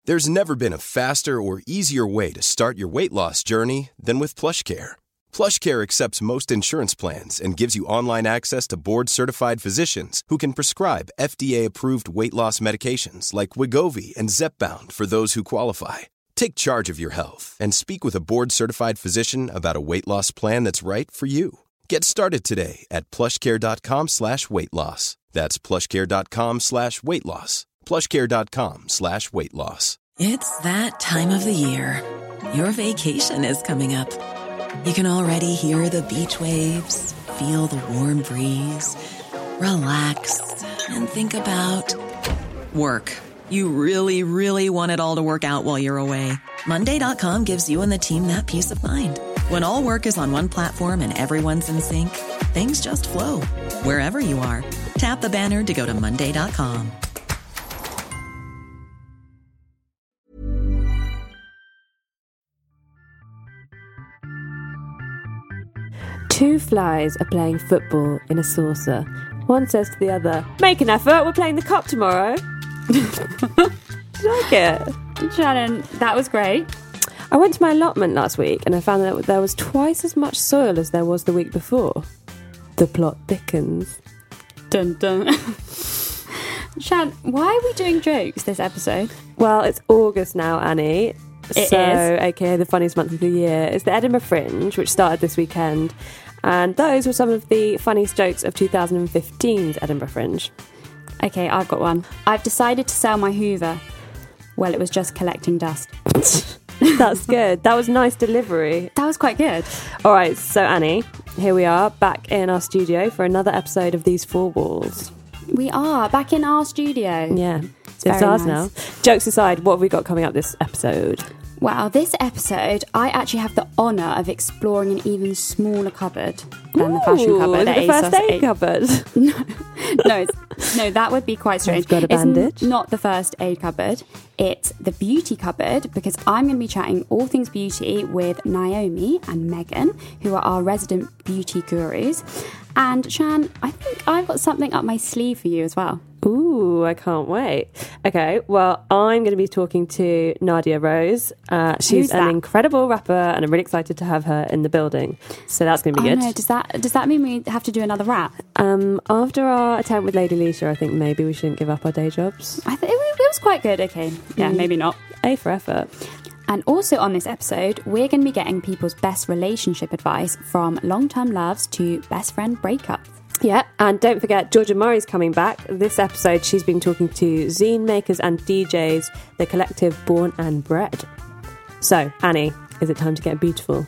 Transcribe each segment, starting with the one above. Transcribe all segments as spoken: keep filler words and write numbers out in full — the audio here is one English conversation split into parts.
There's never been a faster or easier way to start your weight loss journey than with PlushCare. PlushCare accepts most insurance plans and gives you online access to board-certified physicians who can prescribe F D A-approved weight loss medications like Wegovy and Zepbound for those who qualify. Take charge of your health and speak with a board-certified physician about a weight loss plan that's right for you. Get started today at plushcare.com slash weight loss. That's plushcare.com slash weight loss. plushcare.com slash weight loss. It's that time of the year. Your vacation is coming up. You can already hear the beach waves, feel the warm breeze, relax, and think about work. You really, really want it all to work out while you're away. Monday dot com gives you and the team that peace of mind. When all work is on one platform and everyone's in sync, things just flow. Wherever you are, tap the banner to go to Monday dot com. Two flies are playing football in a saucer. One says to the other, "Make an effort, we're playing the cup tomorrow." Did you like it? Shannon, that was great. I went to my allotment last week and I found that there was twice as much soil as there was the week before. The plot thickens. Dun dun. Shan, why are we doing jokes this episode? Well, it's August now, Annie. It so, is. aka the funniest month of the year. It's the Edinburgh Fringe, which started this weekend. And those were some of the funniest jokes of two thousand fifteen's Edinburgh Fringe. Okay, I've got one. I've decided to sell my Hoover. Well, it was just collecting dust. That's good. That was nice delivery. That was quite good. All right, so Annie, here we are back in our studio for another episode of These Four Walls. We are back in our studio. Yeah, it's, very ours nice. now. Jokes aside, what have we got coming up this episode? Wow, this episode, I actually have the honour of exploring an even smaller cupboard than the fashion Ooh, cupboard. is it the at first ASOS aid eight. cupboard? No, no, it's, no, that would be quite strange. I've got a bandage. It's not the first aid cupboard. It's the beauty cupboard, because I'm going to be chatting all things beauty with Naomi and Megan, who are our resident beauty gurus. And Shan, I think I've got something up my sleeve for you as well. Ooh, I can't wait. Okay, well, I'm going to be talking to Nadia Rose. Uh, she's Who's an that? incredible rapper, and I'm really excited to have her in the building. So that's going to be Oh good. no, does that does that mean we have to do another rap? Um, after our attempt with Lady Leisha, I think maybe we shouldn't give up our day jobs. I think it, was- it was quite good. Okay, yeah, Mm. maybe not. A for effort. And also on this episode, we're going to be getting people's best relationship advice, from long-term loves to best friend breakups. Yeah, and don't forget, Georgia Murray's coming back. This episode, she's been talking to zine makers and D Js, the collective Born and Bred. So, Annie, is it time to get beautiful?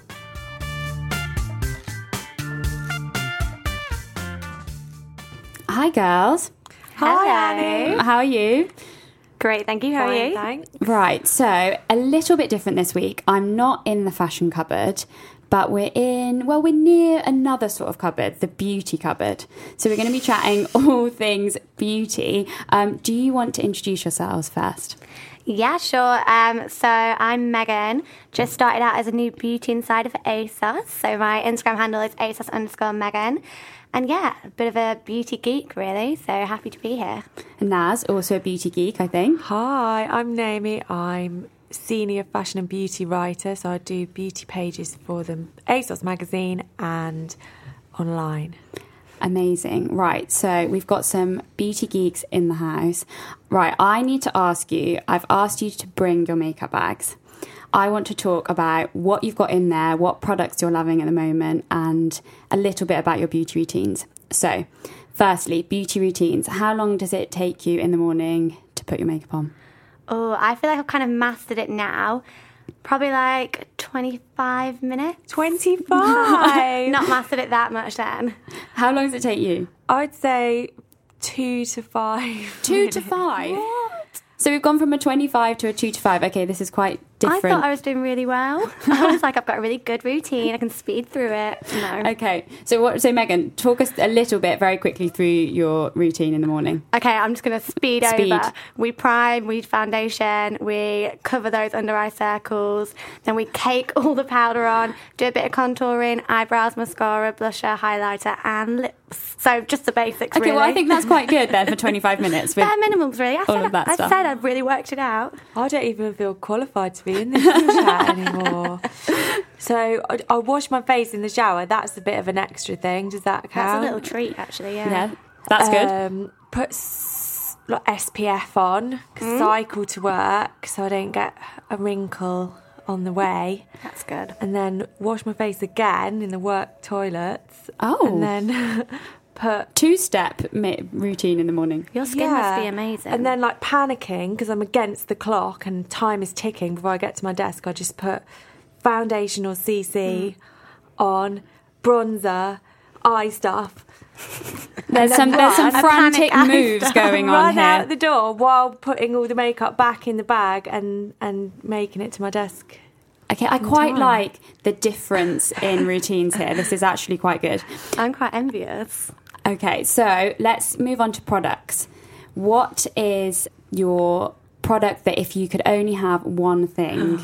Hi, girls. Hi, Annie. How are you? Great, thank you. How are you? Thanks. Right, so a little bit different this week. I'm not in the fashion cupboard, but we're in, well, we're near another sort of cupboard, the beauty cupboard. So we're going to be chatting all things beauty. Um, do you want to introduce yourselves first? Yeah, sure. Um, so I'm Megan. Just started out as a new beauty insider for ASOS. So my Instagram handle is ASOS underscore Megan. And yeah, a bit of a beauty geek, really. So happy to be here. And Naz, also a beauty geek, I think. Hi, I'm Naomi. I'm senior fashion and beauty writer, so I do beauty pages for them, ASOS magazine and online. Amazing. Right, so we've got some beauty geeks in the house. Right, I need to ask you, I've asked you to bring your makeup bags. I want to talk about what you've got in there, what products you're loving at the moment, and a little bit about your beauty routines. So, firstly, beauty routines. How long does it take you in the morning to put your makeup on? Oh, I feel like I've kind of mastered it now. Probably like twenty-five minutes. twenty-five Not mastered it that much then. How long does it take you? I'd say two to five. Two to five? So we've gone from a twenty-five to a two to five. Okay, this is quite different? I thought I was doing really well. I was like, I've got a really good routine. I can speed through it. No. Okay. So what? So Megan, talk us a little bit very quickly through your routine in the morning. Okay, I'm just going to speed, Speed. over. We prime, we foundation, we cover those under eye circles, then we cake all the powder on, do a bit of contouring, eyebrows, mascara, blusher, highlighter, and lips. So just the basics, Okay, really. well, I think that's quite good then for twenty-five minutes. With bare minimums, really. I all said, of that I stuff. said I'd really worked it out. I don't even feel qualified to be in this chat anymore. So I, I wash my face in the shower. That's a bit of an extra thing. Does that count? That's a little treat, actually, yeah. Yeah, that's good. Um, put s- like S P F on, cycle to work so I don't get a wrinkle on the way. That's good. And then wash my face again in the work toilets. Oh. And then put... Two-step mi- routine in the morning. Your skin must be amazing. And then like panicking because I'm against the clock and time is ticking before I get to my desk, I just put foundation or C C Mm. on, bronzer, eye stuff. There's some then there's some run. frantic panic moves eye going on Run here. out the door while putting all the makeup back in the bag and, and making it to my desk. Okay, I quite time. like the difference in routines here. This is actually quite good. I'm quite envious. Okay, so let's move on to products. What is your product that if you could only have one thing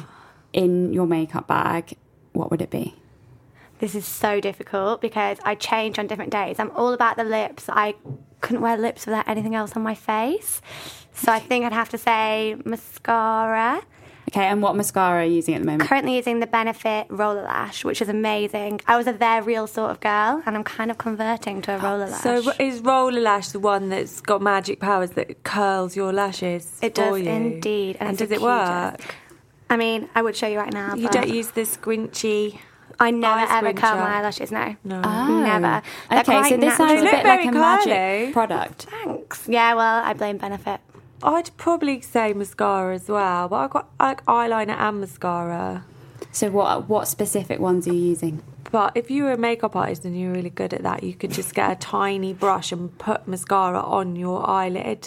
in your makeup bag, what would it be? This is so difficult because I change on different days. I'm all about the lips. I couldn't wear lips without anything else on my face. So I think I'd have to say mascara. Okay, and what mascara are you using at the moment? Currently using the Benefit Roller Lash, which is amazing. I was a They're Real sort of girl, and I'm kind of converting to a roller lash. So is Roller Lash the one that's got magic powers that curls your lashes It for does you? indeed. And, it's does the it work? cutest. I mean, I would show you right now. You but don't use the squinchy... I never eye ever curl squincher? my eyelashes, no. No. Oh. Never. They're Okay, quite so this natural. sounds a They look bit like very a magic curly. product. Thanks. Yeah, well, I blame Benefit. I'd probably say mascara as well, but I got I like eyeliner and mascara. So what what specific ones are you using? But if you were a makeup artist and you're really good at that, you could just get a tiny brush and put mascara on your eyelid.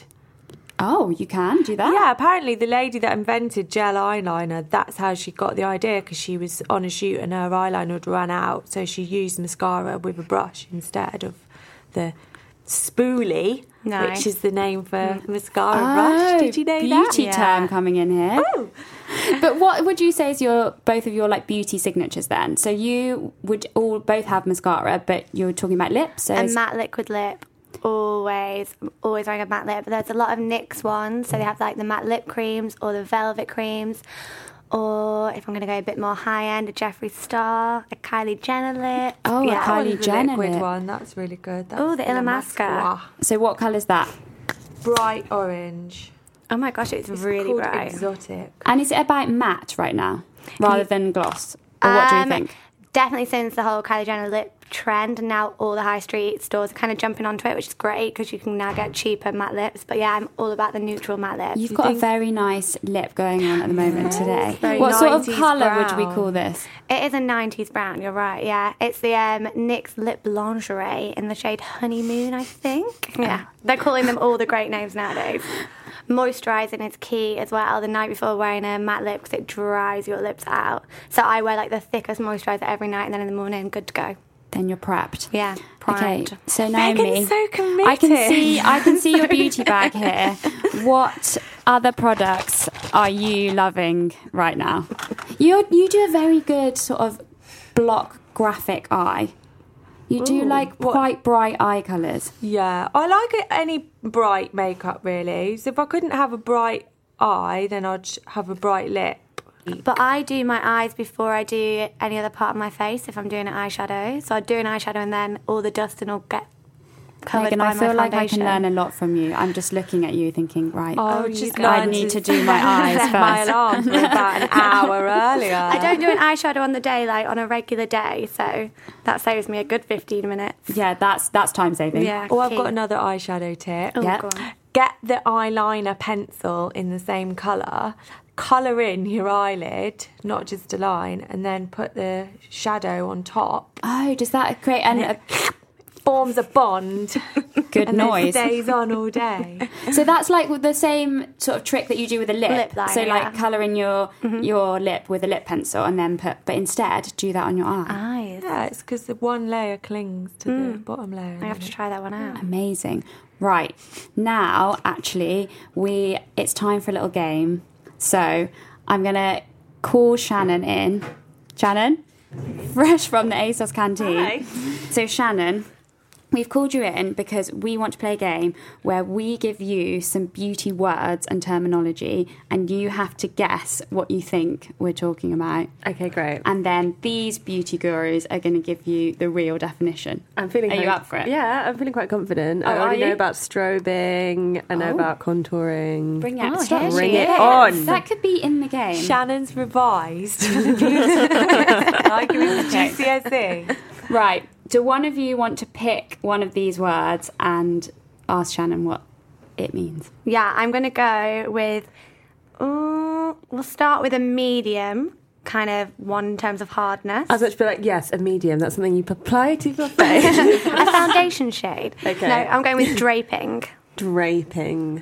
Oh, you can do that? Yeah, apparently the lady that invented gel eyeliner, that's how she got the idea, because she was on a shoot and her eyeliner had run out, so she used mascara with a brush instead of the spoolie, Nice. which is the name for mascara Oh, brush. Did you know that? beauty term coming in here. Oh. But what would you say is your both of your like beauty signatures then? So you would all both have mascara, but you're talking about lips. So A it's- matte liquid lip. Always, always wearing a matte lip. But there's a lot of NYX ones, so they have like the matte lip creams or the velvet creams. Or if I'm going to go a bit more high end, a Jeffree Star, a Kylie Jenner lip. Oh, a yeah. Kylie That one's the Jenner liquid lip. one. That's really good. That's Oh, the Illamasqua. so what colour's that? Bright orange. Oh my gosh, it's, It's really called bright. Exotic. And is it about matte right now rather than gloss? Or what do you Um, think? Definitely since the whole Kylie Jenner lip trend, and now all the high street stores are kind of jumping onto it, which is great because you can now get cheaper matte lips. But yeah, I'm all about the neutral matte lips. You've got a very nice lip going on at the moment today. very What sort of nineties colour would we brown. call this? It is a nineties brown, you're right, yeah. It's the um, NYX Lip Lingerie in the shade Honeymoon, I think. Yeah, they're calling them all the great names nowadays. Moisturising is key as well the night before wearing a matte lip because it dries your lips out. So I wear like the thickest moisturiser every night, and then in the morning, good to go. Then you're prepped. Yeah, Okay, primed. so Naomi, Megan's so committed. I can see, I can see your beauty bag here. What other products are you loving right now? You you do a very good sort of block graphic eye. You do Ooh, like what- quite bright eye colours. Yeah, I like it, any bright makeup really. So if I couldn't have a bright eye, then I'd sh- have a bright lip. But I do my eyes before I do any other part of my face if I'm doing an eyeshadow. So I do an eyeshadow and then all the dust and all get covered Megan, by I feel my like I foundation. can learn a lot from you. I'm just looking at you thinking, right, Oh, you just guys. I learned need to do my eyes set my first. alarm for about an hour earlier. I don't do an eyeshadow on the day, like on a regular day, so that saves me a good fifteen minutes. Yeah, that's that's time saving. Yeah. Oh, I've key. got another eyeshadow tip. Oh, Yeah. go on. Get the eyeliner pencil in the same colour, colour in your eyelid, not just a line, and then put the shadow on top. Oh, does that create an, a forms a bond. Good and noise. Then stays on all day. So that's like the same sort of trick that you do with a lip. Lip liner, so like yeah. colouring your Mm-hmm. your lip with a lip pencil and then put, but instead do that on your eye. Eyes. Yeah, it's because the one layer clings to the bottom layer. I have to try that one out. Amazing. Right. Now, actually, we it's time for a little game. So I'm going to call Shannon in. Shannon? Fresh from the ASOS canteen. Hi. So, Shannon, we've called you in because we want to play a game where we give you some beauty words and terminology, and you have to guess what you think we're talking about. Okay, great. And then these beauty gurus are going to give you the real definition. I'm feeling. Are quite, you up for it? Yeah, I'm feeling quite confident. Oh, I are already know you? about strobing. I know Oh. about contouring. Bring it, Oh, stop. here Bring she it is. on. That could be in the game. Shannon's revised. Like it was the G C S E. Right. Do one of you want to pick one of these words and ask Shannon what it means? Yeah, I'm going to go with. Uh, we'll start with a medium, kind of one in terms of hardness. I was about to be like, yes, a medium. That's something you apply to your face. A foundation shade. Okay. No, I'm going with draping. Draping.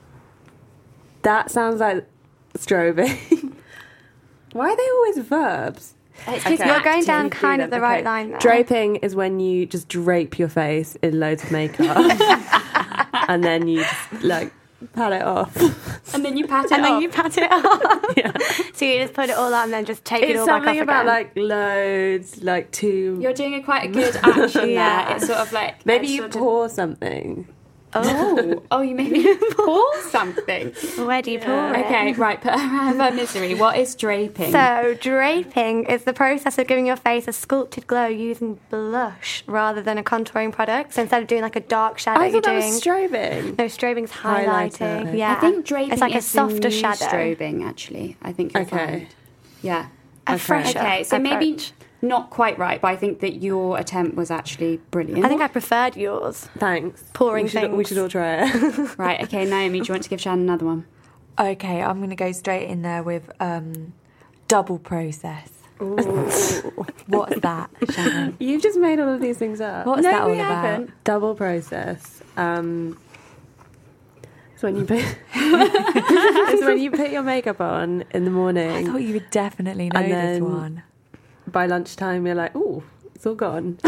That sounds like strobing. Why are they always verbs? It's Okay. You're going down Do kind them. of the Okay. right line there. Draping is when you just drape your face in loads of makeup, and then you just like pat it off. And then you pat it And off. then you pat it off. So you just put it all on and then just take it It's all back off something about again. like loads, like two. You're doing a quite a good action Yeah. there. It's sort of like Maybe a you sort of- pour something. Oh, oh, you maybe pour something. Where do you pour it? Okay, right. Put her out of her misery. What is draping? So, draping is the process of giving your face a sculpted glow using blush rather than a contouring product. So, instead of doing like a dark shadow, I you're thought that doing. was strobing. no, strobing's highlighting. Highlighter. Yeah. I think draping It's like a is softer the new shadow. strobing. Actually, I think you'll Okay. find. Yeah. A Okay. fresher Okay, so maybe approach. not quite right, but I think that your attempt was actually brilliant. I think I preferred yours. Thanks. Pouring we should, things. We should all try it. Right, okay, Naomi, do you want to give Shannon another one? Okay, I'm going to go straight in there with um, double process. What's that, Shannon? You've just made all of these things up. What's No, that all we about? haven't. Double process. Um, it's when you put. It's when you put your makeup on in the I morning. thought you would definitely know And this then- one. By lunchtime, you're like, "Ooh, it's all gone."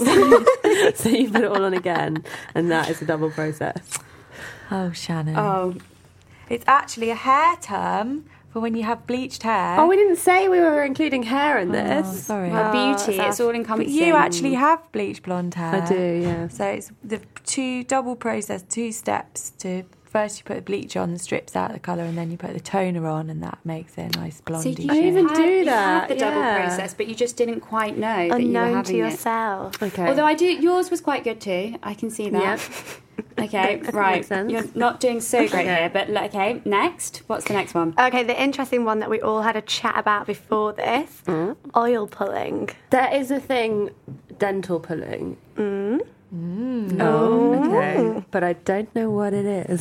So you put it all on again, and that is a double process. Oh, Shannon. Oh, It's actually a hair term for when you have bleached hair. Oh, we didn't say we were including hair in Oh, this. sorry. well, beauty, sounds- it's all But encompassing. you actually have bleached blonde hair. I do, yeah. So it's the two double process, two steps to first you put the bleach on, the strips out the colour, and then you put the toner on, and that makes it a nice So blondie you I shade. even had, do you that, had the double yeah. process, but you just didn't quite know that you were Unknown having to it. yourself. Okay. Although I do, yours was quite good too. I can see that. Okay, right. Makes sense. You're not doing so great here, but l- okay. Next, what's the next one? Okay, the interesting one that we all had a chat about before this Mm. oil pulling. There is a thing, dental pulling. Mm. Oh, okay. But I don't know what it is.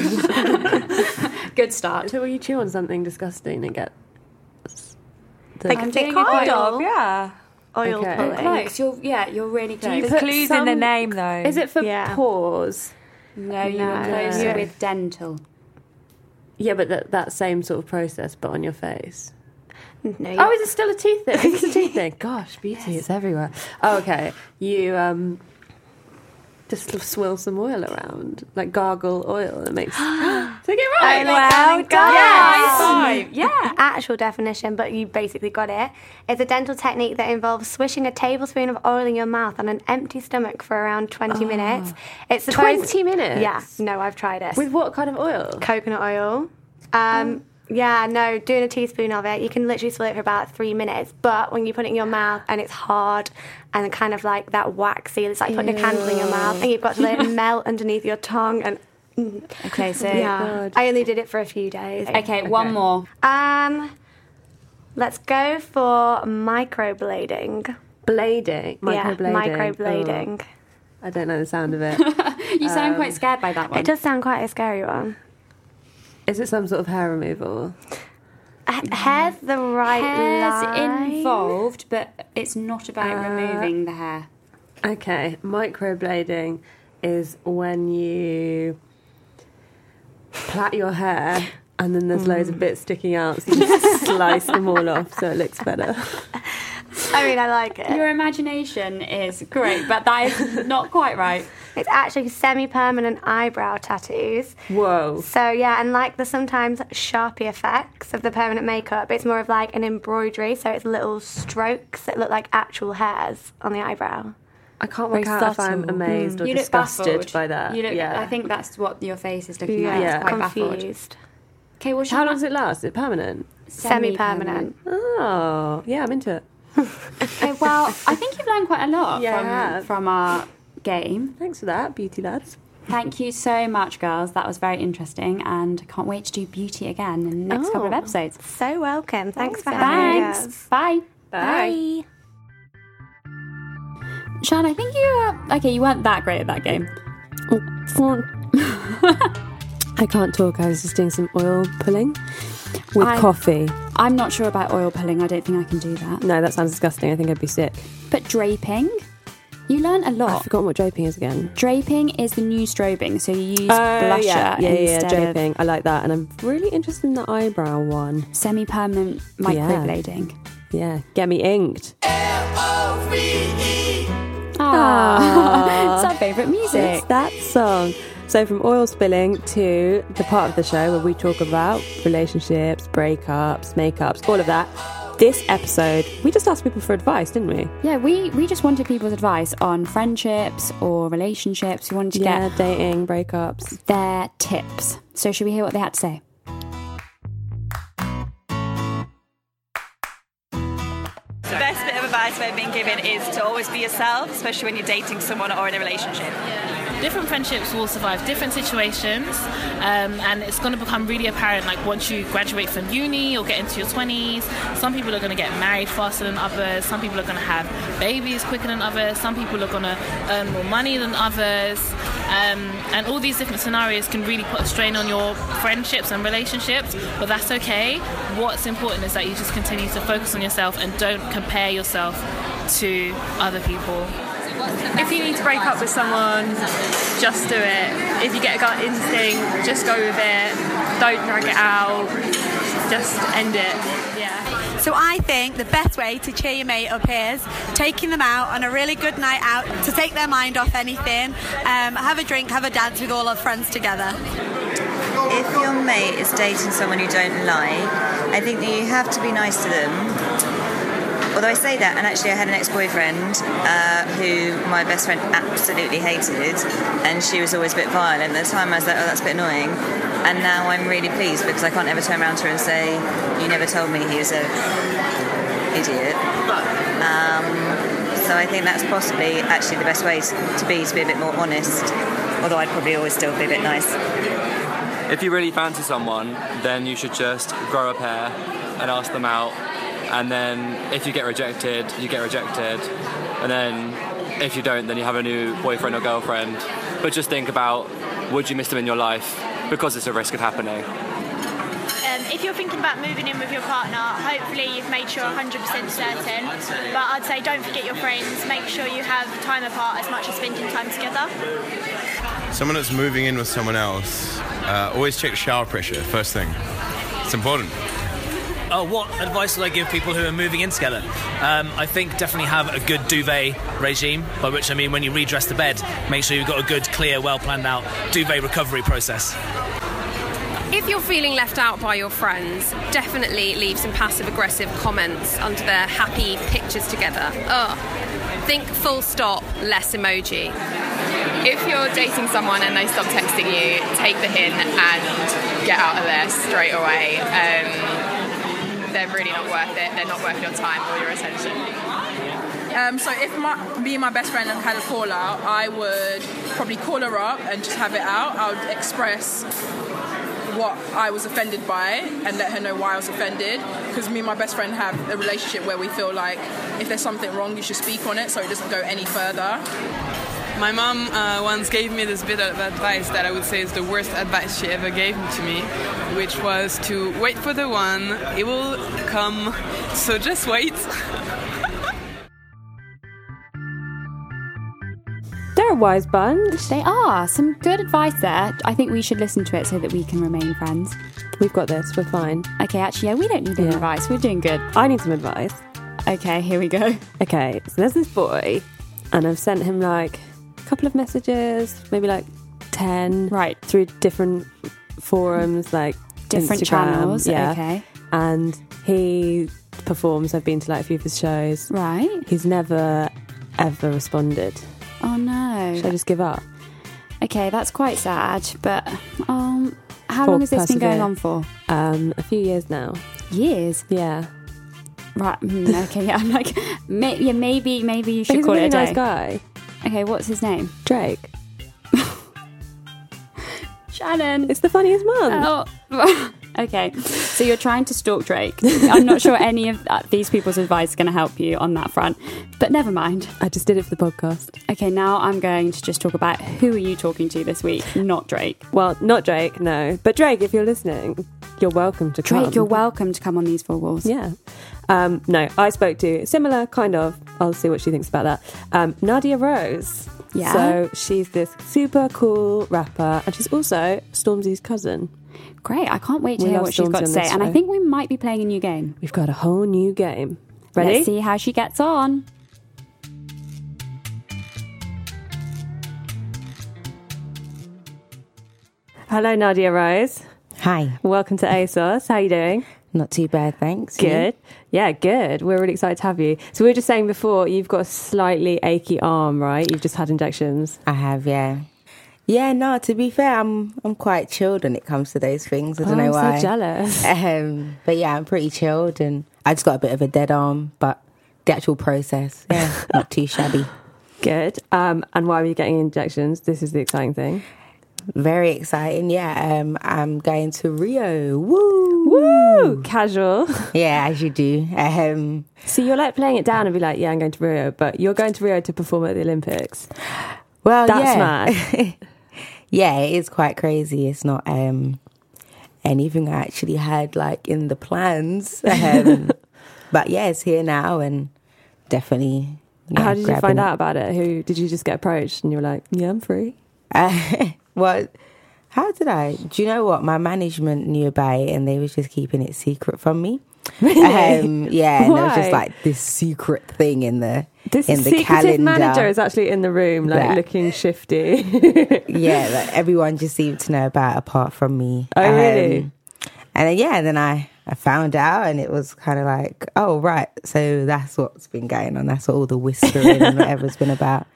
Good start. So when you chew on something disgusting and get the Like I'm thick doing it Kind oil. of, yeah. Oil Okay. pulling. Close. You're yeah. You're really close. you There's put clues in the some- name, though. Is it for Yeah. pores? no, you No. were closer Yeah. with dental. Yeah, but that, that same sort of process, but on your face. No, Oh, is it still a teeth thing? Is it a teeth thing? Gosh, beauty, it's everywhere. Oh, okay. You um, just sort of swirl some oil around, like gargle oil. It makes. Take it right. Oh, well done. High five. Yeah. actual definition, but you basically got it. It's a dental technique that involves swishing a tablespoon of oil in your mouth on an empty stomach for around twenty minutes. It's supposed twenty minutes? Yeah, no, I've tried it. With what kind of oil? coconut oil. Um, Yeah, no, doing a teaspoon of it, you can literally swirl it for about three minutes. But when you put it in your mouth and it's hard and kind of like that waxy, it's like putting a candle in your mouth and you've got to let it melt underneath your tongue. And Okay, so yeah, God. I only did it for a few days. okay, one more. Um, let's go for microblading. Blading. Yeah, Microblading. microblading. Oh, I don't know the sound of it. You sound quite scared by that one. It does sound quite a scary one. Is it some sort of hair removal? H- hair's the right Hair's line. involved, but it's not about removing the hair. Okay, microblading is when you plait your hair and then there's mm. loads of bits sticking out, so you just slice them all off so it looks better. I mean, I like it. Your imagination is great, but that is not quite right. It's actually semi-permanent eyebrow tattoos. Whoa. So, yeah, and like the sometimes Sharpie effects of the permanent makeup, it's more of like an embroidery, so it's little strokes that look like actual hairs on the eyebrow. I can't work out if I'm amazed mm. or you disgusted look baffled. by that. You look, yeah. I think that's what your face is looking yeah. like. Yeah, it's quite confused. Baffled. Okay, well, how long does it last? Is it permanent? Semi-permanent. Oh, yeah, I'm into it. Okay, well, I think you've learned quite a lot yeah, from, from our game. Thanks for that, beauty lads. Thank you so much, girls. That was very interesting, and I can't wait to do beauty again in the next oh, couple of episodes. So welcome. Thanks, Thanks for having us. Thanks. Bye. Bye. Bye. Sian, I think you uh, okay. You weren't that great at that game. I can't talk. I was just doing some oil pulling with I, coffee. I'm not sure about oil pulling. I don't think I can do that. No, that sounds disgusting. I think I'd be sick. But draping, you learn a lot. I've forgotten what draping is again. Draping is the new strobing. So you use oh, blusher yeah, yeah, instead yeah, draping. of I like that, and I'm really interested in the eyebrow one. Semi-permanent microblading. Yeah, yeah. Get me inked. L O V E Ah, it's our favourite music. It's that song. So from oil spilling to the part of the show where we talk about relationships, breakups, makeups, all of that. This episode, we just asked people for advice, didn't we? Yeah, we, we just wanted people's advice on friendships or relationships. We wanted to yeah, get dating, breakups, their tips. So should we hear what they had to say? The best bit of advice I've been given is to always be yourself, especially when you're dating someone or in a relationship. Different friendships will survive different situations, um, and it's going to become really apparent like once you graduate from uni or get into your twenties. Some people are going to get married faster than others, some people are going to have babies quicker than others, some people are going to earn more money than others, um, and all these different scenarios can really put a strain on your friendships and relationships, but that's okay. What's important is that you just continue to focus on yourself and don't compare yourself to other people. If you need to break up with someone, just do it. If you get a gut instinct, just go with it. Don't drag it out. Just end it. Yeah. So I think the best way to cheer your mate up is taking them out on a really good night out to take their mind off anything. Um, have a drink, have a dance with all our friends together. If your mate is dating someone you don't like, I think that you have to be nice to them. Although I say that, and actually I had an ex-boyfriend uh, who my best friend absolutely hated, and she was always a bit violent. At the time I was like, oh, that's a bit annoying. And now I'm really pleased because I can't ever turn around to her and say, you never told me he was a idiot. Um, so I think that's possibly actually the best way to be, to be a bit more honest. Although I'd probably always still be a bit nice. If you really fancy someone, then you should just grow a pair and ask them out. And then if you get rejected, you get rejected. And then if you don't, then you have a new boyfriend or girlfriend. But just think about, would you miss them in your life? Because it's a risk of happening. Um, if you're thinking about moving in with your partner, hopefully you've made sure one hundred percent certain. But I'd say don't forget your friends. Make sure you have time apart as much as spending time together. Someone that's moving in with someone else, uh, always check shower pressure, first thing. It's important. Oh, what advice would I give people who are moving in together? Um, I think definitely have a good duvet regime, by which I mean when you redress the bed, make sure you've got a good, clear, well planned out duvet recovery process. If you're feeling left out by your friends, definitely leave some passive-aggressive comments under their happy pictures together. Ugh. Think full stop, less emoji. If you're dating someone and they stop texting you, take the hint and get out of there straight away. Um, they're really not worth it. They're not worth your time or your attention. Um, so if my, me and my best friend had had a call out, I would probably call her up and just have it out. I would express what I was offended by and let her know why I was offended, because me and my best friend have a relationship where we feel like if there's something wrong, you should speak on it so it doesn't go any further. My mom uh, once gave me this bit of advice that I would say is the worst advice she ever gave to me, which was to wait for the one, it will come, so just wait. a wise bunch. They are. Some good advice there. I think we should listen to it so that we can remain friends. We've got this. We're fine. Okay, actually, yeah, we don't need any Yeah. advice. We're doing good. I need some advice. Okay, here we go. Okay, so there's this boy, and I've sent him like a couple of messages, maybe like ten, right, through different forums, like Different Instagram, channels, yeah. okay. And he performs. I've been to like a few of his shows. Right. He's never ever responded. Oh no. Should I just give up? Okay, that's quite sad. But um, how Or long has this been going persevere? on for? Um, a few years now. Years. Yeah. Right. mm, Okay. Yeah. I'm like, may, yeah. Maybe. Maybe you But should he's call a really it a nice day. guy. Okay. What's his name? Drake. Shannon. It's the funniest month. Oh. Okay. So you're trying to stalk Drake. I'm not sure any of uh, these people's advice is going to help you on that front. But never mind. I just did it for the podcast. Okay. Now I'm going to just talk about who are you talking to this week, not Drake. Well, not Drake, no. But Drake, if you're listening, you're welcome to come. Drake, you're welcome to come on these four walls. Yeah. Um, no, I spoke to, similar kind of, I'll see what she thinks about that, um, Nadia Rose. Yeah. So she's this super cool rapper, and she's also Stormzy's cousin. Great. I can't wait to We hear love what she's got Stormzy to on say. this And I show. think we might be playing a new game. We've got a whole new game. Ready? Let's see how she gets on. Hello, Nadia Rose. Hi. Welcome to ASOS. How are you doing? Not too bad, thanks. You? Good. Yeah, good. We're really excited to have you. So we were just saying before, you've got a slightly achy arm, right? You've just had injections. I have, yeah. Yeah, no, to be fair, I'm I'm quite chilled when it comes to those things. I don't Oh, know I'm why. so jealous. Um, but yeah, I'm pretty chilled, and I just got a bit of a dead arm, but the actual process, yeah, not too shabby. Good. Um, and why were you getting injections? This is the exciting thing. Very exciting, yeah. Um, I'm going to Rio. Woo! Woo! Casual. Yeah, as you do. Um, so you're like playing it down and be like, yeah, I'm going to Rio, but you're going to Rio to perform at the Olympics. Well, That's yeah. mad. Yeah, it is quite crazy. It's not um, anything I actually had like in the plans. Um, but yeah, it's here now, and definitely. Yeah, How did you grabbing find it. out about it? Who did you just get approached and you were like, yeah, I'm free? Uh, well, how did I? Do you know what? My management knew about it, and they was just keeping it secret from me. Really? Um, yeah, and there was just Why? like this secret thing in the This in the secretive calendar. manager is actually in the room, like Yeah. looking shifty. Yeah, like, everyone just seemed to know about it apart from me. Oh, really? Um, and then, yeah, and then I, I found out, and it was kind of like, oh, right, so that's what's been going on. That's what all the whispering and whatever's been about.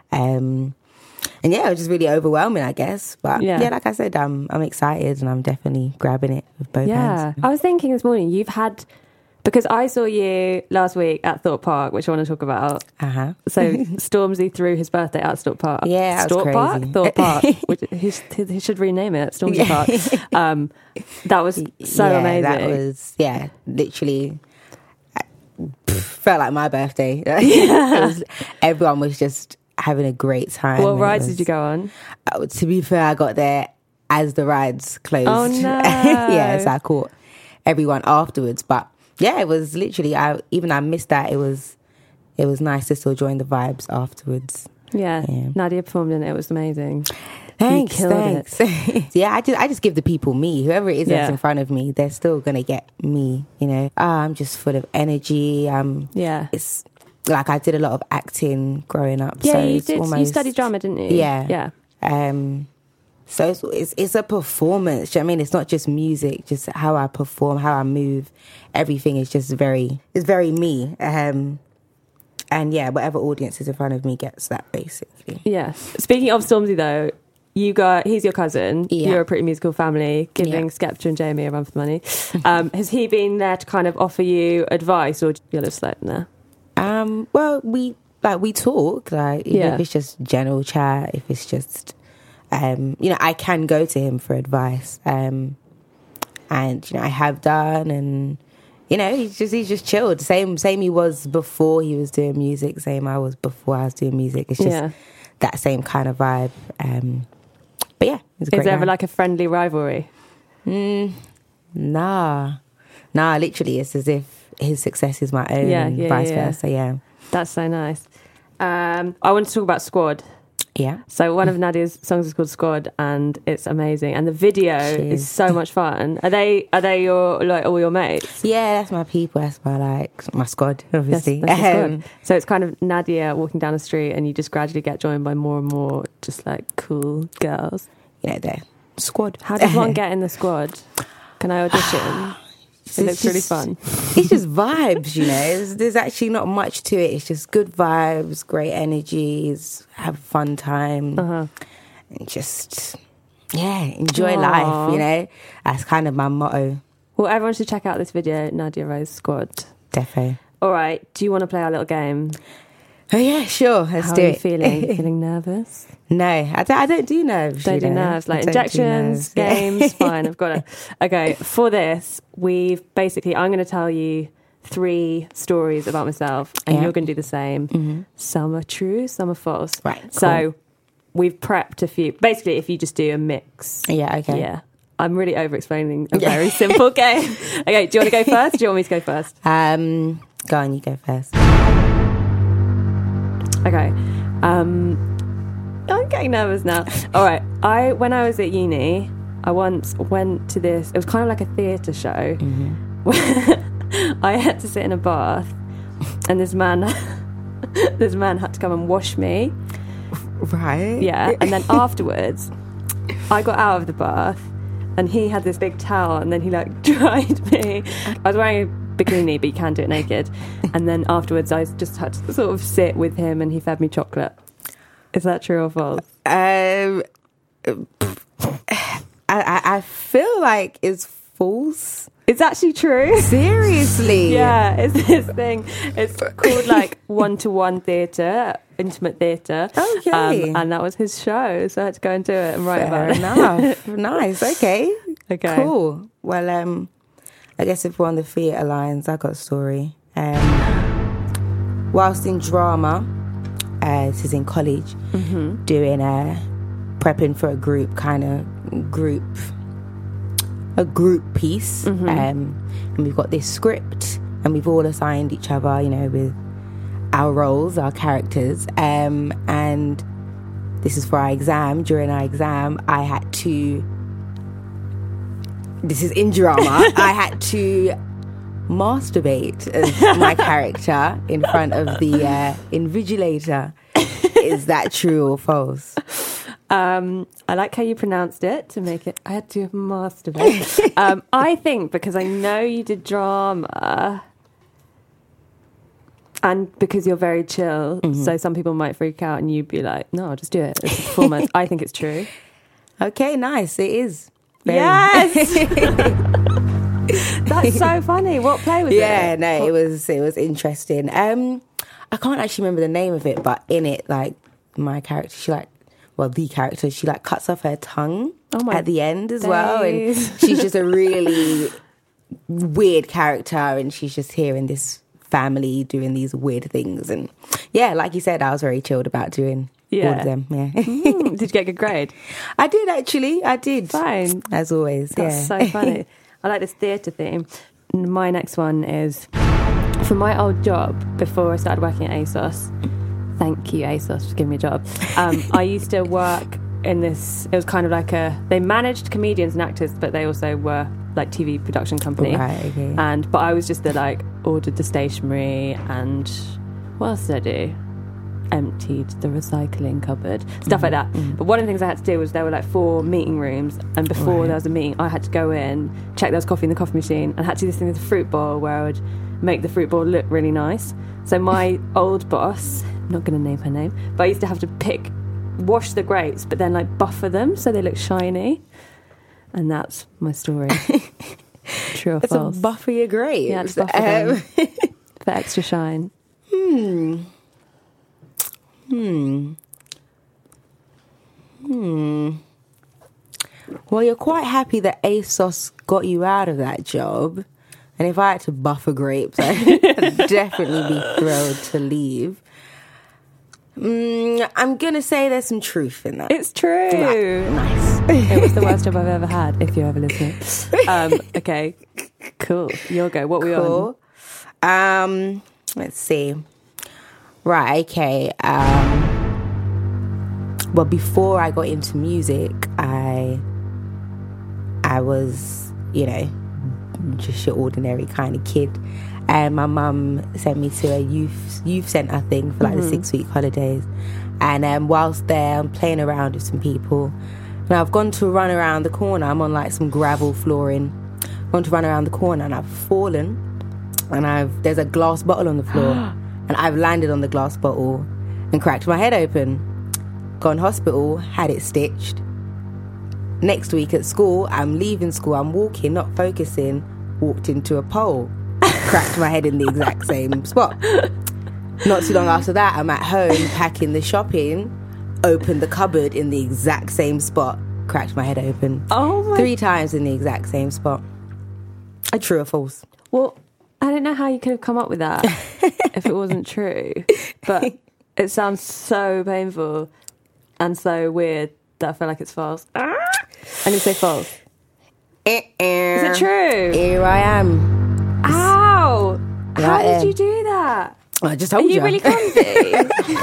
Um, and yeah, it was just really overwhelming, I guess. But Yeah. yeah, like I said, I'm I'm excited, and I'm definitely grabbing it with both Yeah. hands. I was thinking this morning, you've had, because I saw you last week at Thorpe Park, which I want to talk about. Uh-huh. So Stormzy threw his birthday at Thorpe Park. Yeah, that was Storp Park? crazy. Thorpe Park. Which he, should, he should rename it Stormzy Yeah. Park. Um, that was so yeah, amazing. That was, yeah, literally I- pff, felt like my birthday. Yeah. It was, everyone was just having a great time. What It rides was- did you go on? Uh, to be fair, I got there as the rides closed. Oh, no. Yeah, so I caught everyone afterwards. But yeah, it was literally, I even I missed that. It was it was nice to still join the vibes afterwards. Yeah. Nadia performed in it. It was amazing. Thanks, you killed thanks. it. Yeah, I just I just give the people me. Whoever it is Yeah. that's in front of me, they're still gonna get me. You know, Ah, I'm just full of energy. Um, yeah, it's like I did a lot of acting growing up. Yeah, so you it's did. You almost- studied drama, didn't you? Yeah, Yeah. Um, so it's, it's it's a performance. Do you know what I mean? It's not just music, just how I perform, how I move. Everything is just very, it's very me. Um, and yeah, whatever audience is in front of me gets that basically. Yes. Speaking of Stormzy, though, you got he's your cousin. Yeah. You're a pretty musical family, giving Yeah. Skepta and Jamie a run for the money. Um, has he been there to kind of offer you advice, or you're just like, nah? Um, well, we like we talk, like even Yeah. if it's just general chat, if it's just, um, you know, I can go to him for advice, um, and you know, I have done, and you know, he's just he's just chilled. Same same he was before he was doing music. Same I was before I was doing music. It's just Yeah. that same kind of vibe. Um, but yeah, he's a Is great there ever guy. like a friendly rivalry? Mm, nah, nah. Literally, it's as if his success is my own, Yeah, and yeah, vice yeah. versa. Yeah. That's so nice. Um, I want to talk about Squad. Yeah. So one of Nadia's songs is called Squad, and it's amazing. And the video Cheers. is so much fun. Are they are they your like all your mates? Yeah, that's my people. That's my like my squad, obviously. That's, that's the Um, squad. So it's kind of Nadia walking down the street, and you just gradually get joined by more and more just like cool girls. You know, they're squad. How does one get in the squad? Can I audition? It looks really fun. It's just vibes, you know. There's, there's actually not much to it. It's just good vibes, great energies, have a fun time, uh-huh. and just yeah, enjoy Aww. life. You know, that's kind of my motto. Well, everyone should check out this video, Nadia Rose Squad. Defo. All right. Do you want to play our little game? Oh yeah, sure. Let's How do are it. you feeling? Feeling nervous? No, I don't, I don't do nerves. Don't you do know. nerves. Like I don't do injections, nerves. Yeah. games, fine. I've got it. Okay, for this, we've basically, I'm going to tell you three stories about myself, and Yeah. you're going to do the same. Mm-hmm. Some are true, some are false. Right. Cool. So we've prepped a few. Basically, if you just do a mix. Yeah. Okay. Yeah. I'm really over explaining a Yeah. very simple game. Okay, do you want to go first? Do you want me to go first? Um, go on. You go first. Okay. Um, I'm getting nervous now. All right. I when I was at uni, I once went to this. It was kind of like a theatre show. Where I had to sit in a bath, and this man, this man had to come and wash me. Right. Yeah. And then afterwards, I got out of the bath, and he had this big towel, and then he like dried me. I was wearing a bikini, but you can do it naked. And then afterwards, I just had to sort of sit with him, and he fed me chocolate. Is that true or false? Um, I, I, I feel like it's false. It's actually true. Seriously? Yeah, it's this thing. It's called like one-to-one theatre, intimate theatre. Okay. Um, and that was his show, so I had to go and do it and write Fair about enough. it. Nice. Okay. Okay. Cool. Well, um, I guess if we're on the theatre lines, I got a story. Um, whilst in drama, uh, this is in college, Mm-hmm. doing a prepping for a group kind of group, a group piece, Mhm. um, and we've got this script, and we've all assigned each other, you know, with our roles, our characters, um, and this is for our exam. During our exam, I had to. This is in drama. I had to masturbate as my character in front of the uh, invigilator. Is that true or false? Um, I like how you pronounced it to make it. I had to masturbate. um, I think because I know you did drama, and because you're very chill, Mhm. so some people might freak out, and you'd be like, "No, I'll just do it. It's a performance." I think it's true. Okay, nice. It is. Very- Yes. That's so funny. What play was yeah, it? no, it was it was interesting. Um, I can't actually remember the name of it, but in it, like my character, she like, well, the character, she like cuts off her tongue Oh my at the end as well, and days. she's just a really weird character, and she's just here in this family doing these weird things, and yeah, like you said, I was very chilled about doing all Yeah. of them. Yeah, Mm, did you get a good grade? I did actually. I did. Fine. As always. That's yeah. so funny. I like this theatre theme. My next one is for my old job before I started working at ASOS. Thank you, ASOS, for giving me a job. Um, I used to work in this. It was kind of like a. They managed comedians and actors, but they also were like T V production company. Right, okay. And but I was just the like ordered the stationery and what else did I do? Emptied the recycling cupboard, stuff like that. But one of the things I had to do was there were like four meeting rooms, and before Right. there was a meeting, I had to go in, check there was coffee in the coffee machine, and had to do this thing with a fruit bowl where I would make the fruit bowl look really nice. So my old boss, I'm not going to name her name, but I used to have to pick, wash the grapes, but then like buffer them so they look shiny, and that's my story. True or It's false? a buffer your grapes. Yeah, it's buffer them Um, for extra shine. Hmm. Hmm. Hmm. Well, you're quite happy that ASOS got you out of that job. And if I had to buffer grapes, I'd definitely be thrilled to leave. Mm, I'm going to say there's some truth in that. It's true. Right. Nice. It was the worst job I've ever had, if you're ever listening. Um, okay, cool. Your go. What were we on? Cool. Um, let's see. Right, okay. Um, well, before I got into music, I I was, you know, just your ordinary kind of kid. And my mum sent me to a youth youth centre thing for like mm-hmm. the six week holidays. And um, whilst there, I'm playing around with some people. Now I've gone to run around the corner. I'm on like some gravel flooring. I've gone to run around the corner and I've fallen. And I've there's a glass bottle on the floor. And I've landed on the glass bottle and cracked my head open. Gone hospital, had it stitched. Next week at school, I'm leaving school, I'm walking, not focusing, walked into a pole. Cracked my head in the exact same spot. Not too long after that, I'm at home packing the shopping, opened the cupboard in the exact same spot, cracked my head open. Oh my... Three times in the exact same spot. A true or false? Well, I don't know how you could have come up with that if it wasn't true. But it sounds so painful and so weird that I feel like it's false. I'm going to say false. Uh-uh. Is it true? Here I am. Ow! Right How there. did you do that? I just told Are you. you. really clumsy?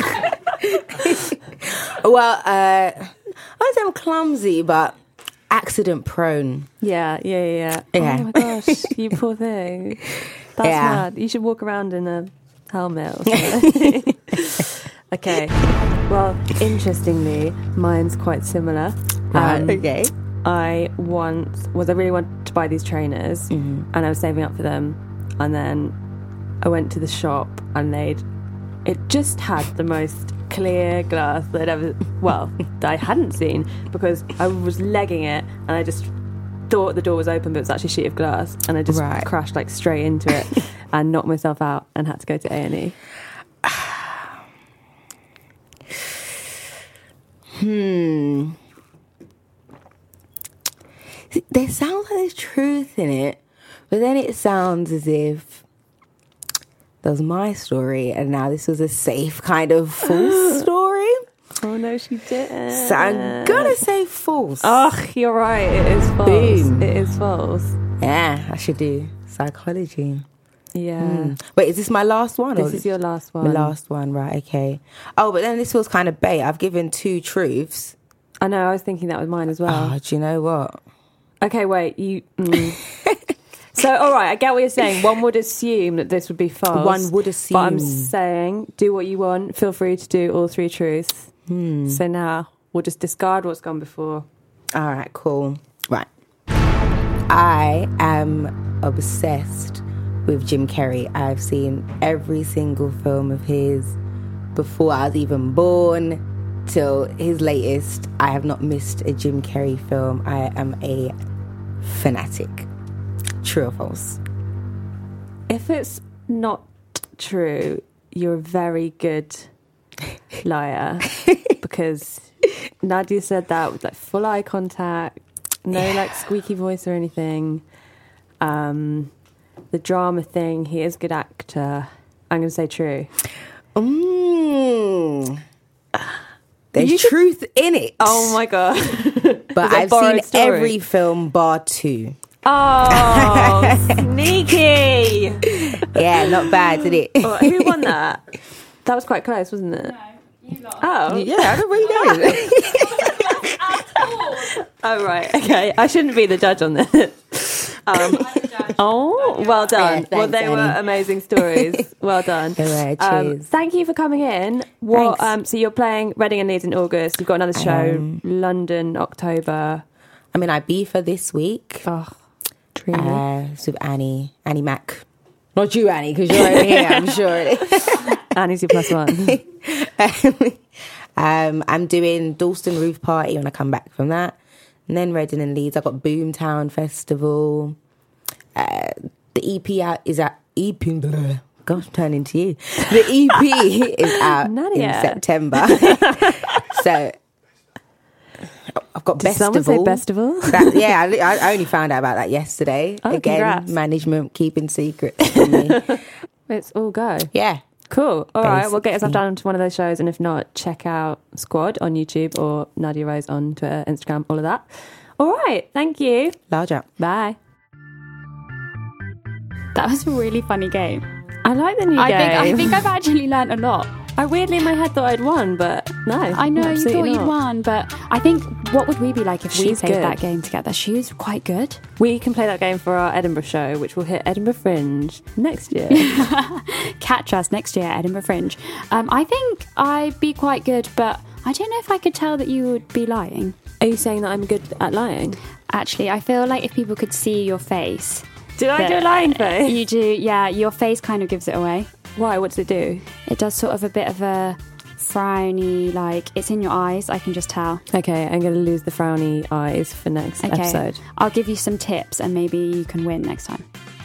Well, uh, I wouldn't say I'm clumsy, but accident prone. Yeah, yeah, yeah. Yeah. Oh my gosh, you poor thing. That's Yeah. mad. You should walk around in a helmet or something. Okay. Well, interestingly, mine's quite similar. Right, okay. I once was I really wanted to buy these trainers, Mm-hmm. and I was saving up for them, and then I went to the shop and they'd it just had the most clear glass that I'd ever well that I hadn't seen, because I was legging it and I just thought the door was open, but it was actually a sheet of glass, and I just Right. crashed like straight into it and knocked myself out and had to go to A and E. Hmm. There sounds like there's truth in it, but then it sounds as if that was my story, and now this was a safe kind of false story. Oh no, she didn't. So I'm gonna say false. Oh, you're right. It is false. Boom. It is false. Yeah, I should do psychology. Yeah. Hmm. Wait, is this my last one? This or is your last My one. last one, right? Okay. Oh, but then this feels kind of bait. I've given two truths. I know. I was thinking that was mine as well. Oh, do you know what? Okay, wait. You. Mm. So, all right. I get what you're saying. One would assume that this would be false. One would But I'm assume. saying, do what you want. Feel free to do all three truths. Hmm. So now we'll just discard what's gone before. All right, cool. Right. I am obsessed with Jim Carrey. I've seen every single film of his before I was even born till his latest. I have not missed a Jim Carrey film. I am a fanatic. True or false? If it's not true, you're a very good liar, because Nadia said that with like full eye contact, no Yeah. like squeaky voice or anything. Um, the drama thing, he is a good actor. I'm going to say true. Mm. There's You should- truth in it. Oh my god! But Is it a I've borrowed seen story? every film bar two. Oh, sneaky! Yeah, not bad, did it? Oh, who won that? That was quite close, wasn't it? No, you lost. Oh, Yeah, I don't really know. Oh right, okay. I shouldn't be the judge on this. Um, oh, well done. Yeah, well, thanks, they were Annie. amazing stories. Well done. They were, Um, cheers. thank you for coming in. What? Thanks. Um, so you're playing Reading and Leeds in August. You've got another show, Um, London, October. I'm in Ibiza this week. Oh, dreamy. Uh, it's with Annie, Annie Mac. Not you, Annie, because you're over here, I'm sure. Annie's your plus one. um, I'm doing Dalston Roof Party when I come back from that. And then Reading and Leeds. I've got Boomtown Festival. Uh, the E P out is at E P. Blah, gosh, I'm turning to you. The E P is out Nadia. in September. So I've got Did someone Bestival. say Bestival? That, yeah, I, I only found out about that yesterday. Oh, Again, congrats. management keeping secrets from me. It's all go. Yeah. Cool. All right. Well, get yourself Basically. down to one of those shows, and if not, check out Squad on YouTube or Nadia Rose on Twitter, Instagram, all of that. All right. Thank you. Large up. Bye. That was a really funny game. I like the new I game. think I think I've actually learnt a lot. I weirdly in my head thought I'd won, but no. I know you absolutely thought you'd not. won, but I think what would we be like if She's we played good. that game together? She was quite good. We can play that game for our Edinburgh show, which will hit Edinburgh Fringe next year. Catch us next year at Edinburgh Fringe. Um, I think I'd be quite good, but I don't know if I could tell that you would be lying. Are you saying that I'm good at lying? Actually, I feel like if people could see your face. Did I that- do a lying face? You do, yeah. Your face kind of gives it away. Why? What does it do? It does sort of a bit of a frowny, like, it's in your eyes, I can just tell. Okay, I'm going to lose the frowny eyes for next Okay, episode. I'll give you some tips and maybe you can win next time.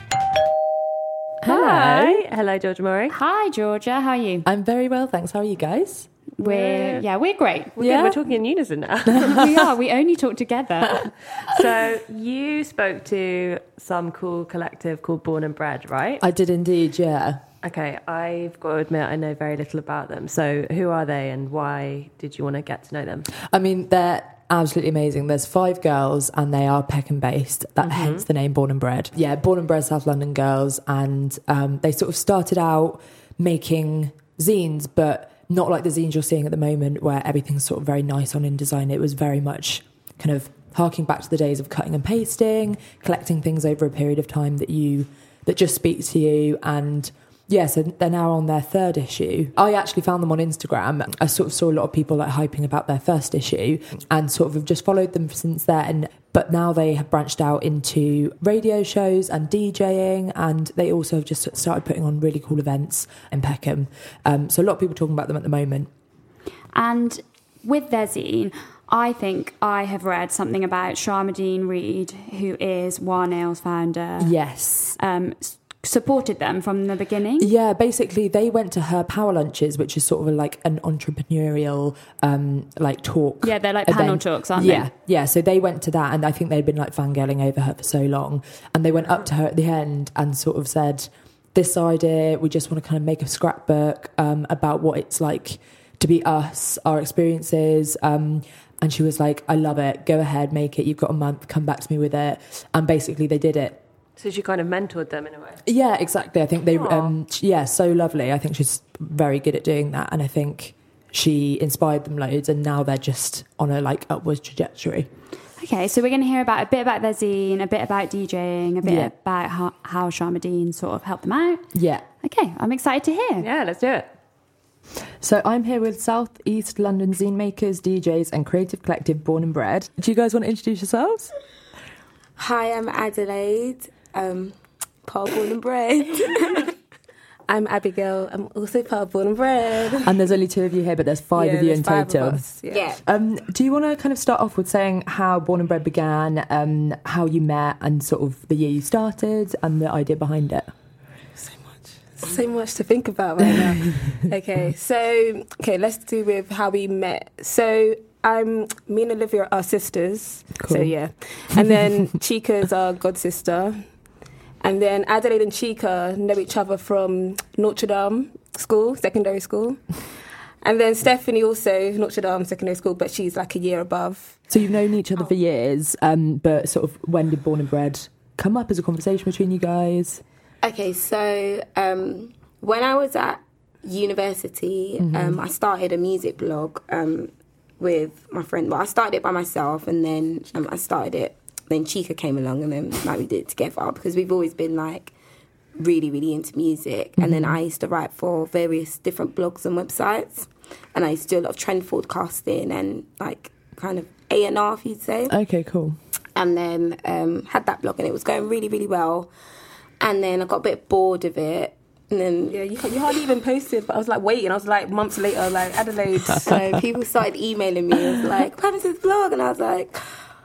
Hello. Hello, Georgia Murray. Hi, Georgia. How are you? I'm very well, thanks. How are you guys? We're, yeah, we're great. We're, Yeah. good. We're talking in unison now. We are. We only talk together. So you spoke to some cool collective called Born and Bred, right? I did indeed, yeah. Okay, I've got to admit I know very little about them. So who are they and why did you want to get to know them? I mean, they're absolutely amazing. There's five girls and they are Peckham based. That Mhm. hence the name Born and Bred. Yeah, Born and Bred South London girls, and um, they sort of started out making zines, but not like the zines you're seeing at the moment where everything's sort of very nice on InDesign. It was very much kind of harking back to the days of cutting and pasting, collecting things over a period of time that you that just speak to you. And yeah, so they're now on their third issue. I actually found them on Instagram. I sort of saw a lot of people like hyping about their first issue and sort of have just followed them since then. But now they have branched out into radio shows and DJing, and they also have just started putting on really cool events in Peckham. Um, so a lot of people talking about them at the moment. And with their zine, I think I have read something about Sharmadine Reid, who is War Nails founder. Yes. Um, s- supported them from the beginning. Yeah, basically they went to her power lunches, which is sort of a, like an entrepreneurial um, like talk. Yeah, they're like panel event. talks, aren't yeah, they? Yeah, so they went to that, and I think they'd been like fangirling over her for so long, and they went up to her at the end and sort of said, "This idea, we just want to kind of make a scrapbook um, about what it's like to be us, our experiences." Um, and she was like, "I love it. Go ahead, make it. You've got a month. Come back to me with it." And basically, they did it. So she kind of mentored them in a way. Yeah, exactly. I think they, Aw. um, yeah, so lovely. I think she's very good at doing that, and I think she inspired them loads, and now they're just on a like upwards trajectory. Okay, so we're going to hear about a bit about their zine, a bit about DJing, a bit Yeah. about how, how Sharmadine sort of helped them out. Yeah. Okay, I'm excited to hear. Yeah, let's do it. So I'm here with South East London zine makers, D Js and creative collective Born and Bred. Do you guys want to introduce yourselves? Hi, I'm Adelaide, um, part of Born and Bred. I'm Abigail, I'm also part of Born and Bred. And there's only two of you here, but there's five Yeah, of you there's in five of total. us, yeah. Yeah. Um, do you want to kind of start off with saying how Born and Bred began, um, how you met, and sort of the year you started, and the idea behind it? So much to think about right now. Okay, so okay, let's do with how we met. So um, me and Olivia are sisters. So Cool. yeah, and then Chica's our god sister, and then Adelaide and Chica know each other from Notre Dame School, secondary school, and then Stephanie also Notre Dame secondary school, but she's like a year above. So you've known each other for years, um, but sort of when did Born and Bred come up as a conversation between you guys? Okay, so um, when I was at university, Mhm. um, I started a music blog um, with my friend. Well, I started it by myself, and then um, I started it. Then Chica came along, and then like we did it together because we've always been like really, really into music. And then Mhm. I used to write for various different blogs and websites, and I used to do a lot of trend forecasting and like kind of A and R, if you'd say. Okay, cool. And then um, had that blog, and it was going really, really well. And then I got a bit bored of it. And then, yeah, you, you hardly even posted, but I was like waiting. I was like months later, like Adelaide. So people started emailing me. It was like, what happened to this blog? And I was like,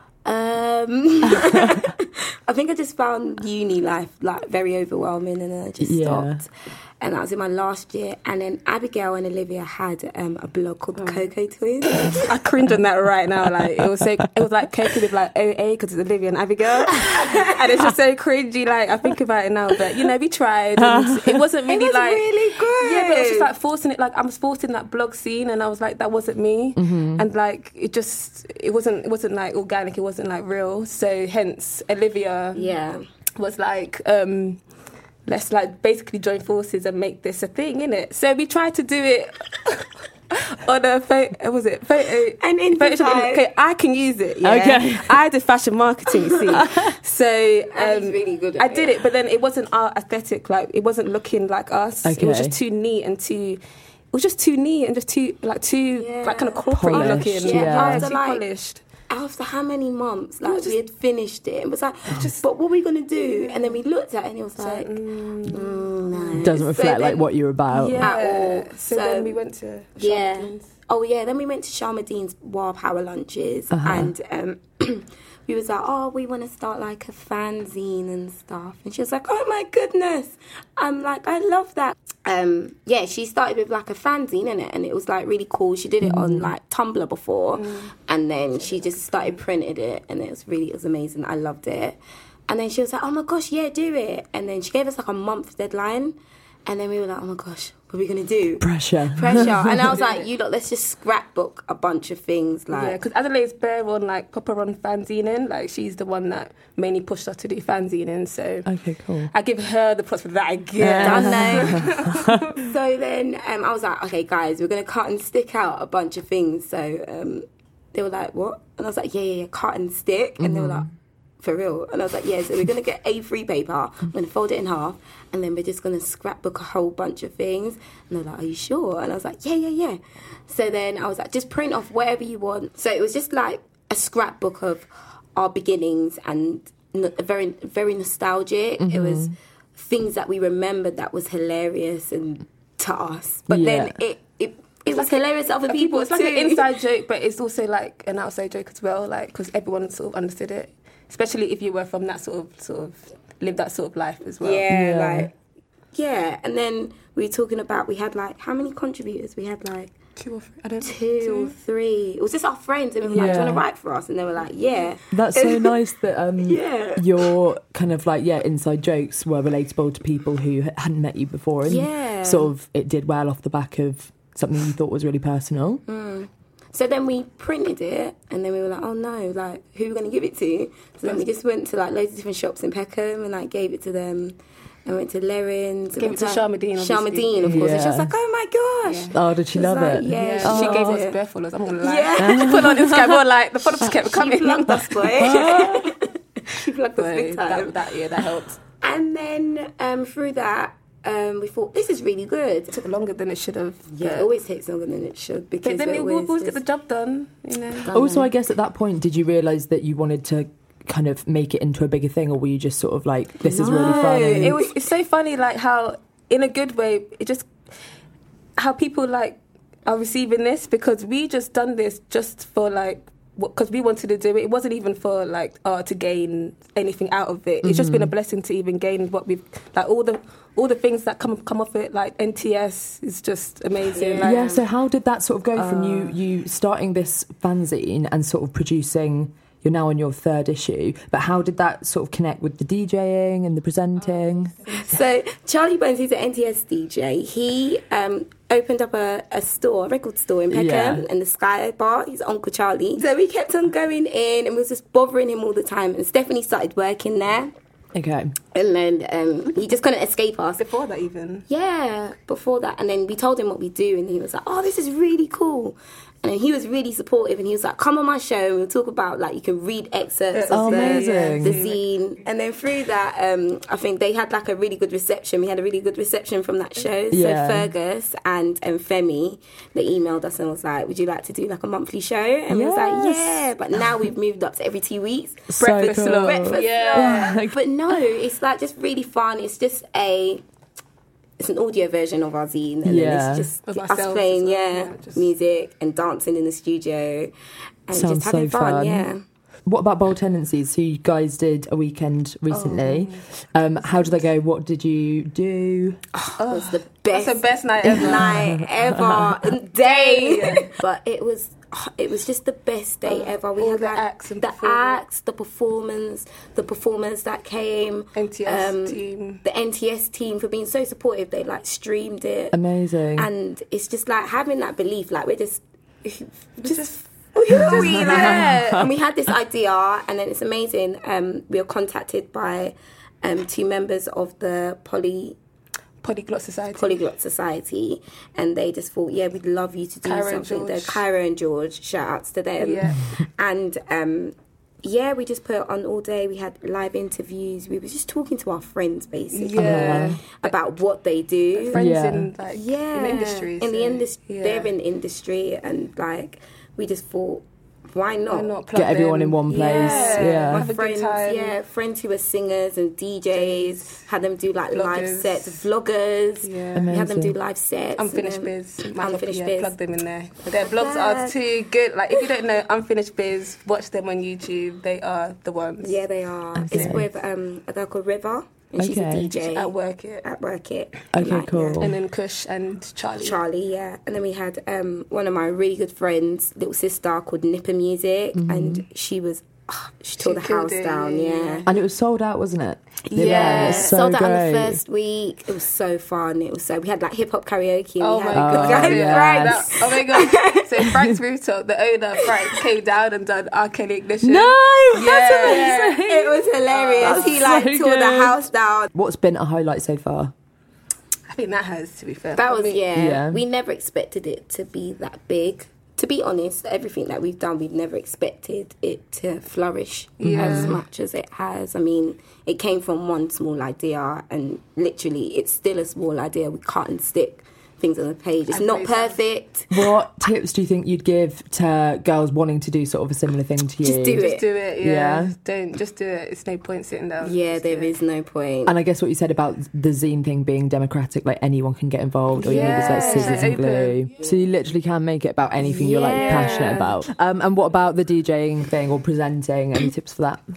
um, I think I just found uni life like very overwhelming, and then I just Yeah. stopped. And that was in my last year. And then Abigail and Olivia had um, a blog called Coco Twins. I cringe on that right now. Like it was so, it was like Coco with like O A because it's Olivia and Abigail, and it's just so cringy. Like I think about it now, but you know we tried. And it wasn't really It was like really good. Yeah, but it was just like forcing it. Like I was forcing that blog scene, and I was like that wasn't me. Mhm. And like it just it wasn't it wasn't like organic. It wasn't like real. So hence Olivia yeah was like. um let's like basically join forces and make this a thing, innit? So we tried to do it on a photo, was it photo? And in Photoshop. Okay, I can use it. Yeah? Okay. I did fashion marketing, you see. So um, he's really good at I did it. it, but then it wasn't our aesthetic. Like it wasn't looking like us. It was Okay. just too neat and too. It was just too neat and just too like too Yeah. like kind of corporate Polished, looking. yeah. Yeah, After, too like, polished. After how many months, like we had finished it, and was like, but what are we gonna do? And then we looked at it, and it was like, mm, no, Doesn't So reflect like then- what you're about. Yeah. at all. So, then we went to yeah. Sharpton's. Oh yeah, then we went to Sharmadene's Wild Power lunches, Uh-huh. and um, we was like, oh, we want to start like a fanzine and stuff, and she was like, oh my goodness, I'm like, I love that. Um, yeah, she started with like a fanzine in it, and it was like really cool. She did it on like Tumblr before, and then she just started printed it, and it was really, it was amazing. I loved it. And then she was like, oh my gosh, yeah, do it. And then she gave us like a month deadline, and then we were like, oh my gosh, what are we gonna do? Pressure. Pressure. And I was like, you lot, let's just scrapbook a bunch of things. Like, Yeah, because Adelaide's bare on like proper on fanzining. Like she's the one that mainly pushed us to do fanzining. So Okay, cool. I give her the props for that again. Done though. So then um, I was like, okay, guys, we're gonna cut and stick out a bunch of things. So um, they were like, what? And I was like, yeah, yeah, yeah, cut and stick. And they were like, for real? And I was like, yeah, so we're going to get A three paper, I'm going to fold it in half, and then we're just going to scrapbook a whole bunch of things. And they're like, are you sure? And I was like, yeah, yeah, yeah. So then I was like, just print off whatever you want. So it was just like a scrapbook of our beginnings, and n- very, very nostalgic. Mm-hmm. It was things that we remembered that was hilarious and to us. But Yeah. then it, it, it was hilarious to other People, people it's like too. an inside joke, but it's also like an outside joke as well. Like because everyone sort of understood it, especially if you were from that sort of sort of lived that sort of life as well. Yeah, Yeah. like yeah. And then we were talking about we had like how many contributors? We had like two or three. I don't two or three. It was just our friends, and we were like, "Do you want to Yeah. write for us?" And they were like, "Yeah." That's so nice that um, Yeah. your kind of like, yeah, inside jokes were relatable to people who h- hadn't met you before. And Yeah. sort of it did well off the back of something you thought was really personal. Mm. So then we printed it, and then we were like, "Oh no! Like, who are we going to give it to?" So then we just went to like loads of different shops in Peckham, and like gave it to them. And went to Lerin's. Gave it to Sharmadine, obviously. Sharmadine, of course. And she was Yeah. like, "Oh my gosh!" Oh, did she was love like, it? Yeah, Yeah, she she gave gave us us bare followers. I'm gonna lie. Yeah. Put on Instagram more like the followers kept She coming. plugged us, boy. She plugged us So big time. that, that yeah, that helped. And then um, through that, um, we thought this is really good. It took longer than it should have. Yeah, it always takes longer than it should because But then it it will always always get the just- job done. You know. Also, I guess at that point, did you realise that you wanted to kind of make it into a bigger thing, or were you just sort of like, this is really No, funny? It was. It's so funny, like how, in a good way, it just how people like are receiving this because we just done this just for like because we wanted to do it. It wasn't even for like uh, to gain anything out of it. It's just been a blessing to even gain what we've like all the all the things that come come off it. Like N T S is just amazing. Like, Yeah, so how did that sort of go from Uh, you you starting this fanzine and sort of producing, you're now on your third issue, but how did that sort of connect with the DJing and the presenting? So Charlie Bones, he's an N T S D J. He um, opened up a, a store, a record store in Peckham, Yeah. in the Sky Bar. He's Uncle Charlie. So we kept on going in, and we was just bothering him all the time. And Stephanie started working there, Okay. and then um, he just couldn't escape us. before that even. Yeah, before that. And then we told him what we do, and he was like, oh, this is really cool. And he was really supportive, and he was like, come on my show, and we'll talk about, like, you can read excerpts Oh, of the, amazing. the zine. And then through that, um, I think they had, like, a really good reception. We had a really good reception from that show. Yeah. So Fergus and, and Femi, they emailed us and was like, would you like to do, like, a monthly show? And we was like, Yes. yeah. But now we've moved up to every two weeks. So Breakfast cool. Club. Breakfast Yeah. Club. But no, it's, like, just really fun. It's just a... It's an audio version of our zine, and Yeah. then it's just Of us ourselves playing, as well, yeah, yeah, just- music and dancing in the studio, and Sounds just having so fun, fun. yeah. What about Bold Tendencies? So you guys did a weekend recently. Oh. Um, how did they go? What did you do? It was the best, That's the best night ever. night ever, day. But it was, it was just the best day ever. We all had the like, acts and the performance. acts, the performance, the performers that came, N T S um, team. the N T S team for being so supportive. They like streamed it, Amazing. and it's just like having that belief. Like we're just, just. Just, we, like, yeah. and we had this idea, and then it's amazing. Um, we were contacted by um, two members of the poly Polyglot Society. Polyglot Society, and they just thought, yeah, we'd love you to do Kyra and something. George. The Kyra and George, shout outs to them. Yeah. And um, yeah, we just put it on all day. We had live interviews. We were just talking to our friends basically Yeah. about what they do. Friends yeah. in like yeah. in the industry. In so, the industry, yeah. they're in the industry, and like we just thought, why not? Why not Get everyone in one place. Yeah, Yeah. my Have a good friends, time. yeah, friends who were singers and D Js, had them do like live Vloggers. sets, vloggers. Yeah. We had them Amazing. do live sets. Unfinished and then- Biz. Unfinished yeah, Biz. plug them in there. Their blogs are too good. Like if you don't know Unfinished Biz, watch them on YouTube. They are the ones. Yeah, they are. Okay. It's with um, a girl called River. And she's a Okay. D J. At Work It. At Work It. Okay, cool. And then Kush and Charlie. Charlie, yeah. And then we had um, one of my really good friends, little sister called Nipper Music. Mhm. And she was, oh, she tore the killed house it, down, yeah. yeah. And it was sold out, wasn't it? The Yeah, event was so sold out on great. the first week. It was so fun. It was so we had like hip hop karaoke. And Oh we my had God. Frank. yes. Frank. Oh my god! So Frank's rooftop, the owner Frank came down and done R. Kelly Ignition. No, yeah, that's amazing. It was hilarious. That's he like so tore the good. house down. What's been a highlight so far? I think that has to be fair. That for was me. yeah. Yeah. We never expected it to be that big. To be honest, everything that we've done, we've never expected it to flourish Yeah. as much as it has. I mean, it came from one small idea, and literally, it's still a small idea. We cut and stick things on the page. It's And not praise perfect. What tips do you think you'd give to girls wanting to do sort of a similar thing to you? Just do Just it. do it. Yeah. Yeah. Don't just do it. It's no point sitting down. Yeah, Just there do it. is no point. And I guess what you said about the zine thing being democratic, like anyone can get involved, or you need is like Yeah. scissors and Open. glue. So you literally can make it about anything you're like Yeah. passionate about. Um, and what about the DJing thing or presenting? Any tips for that?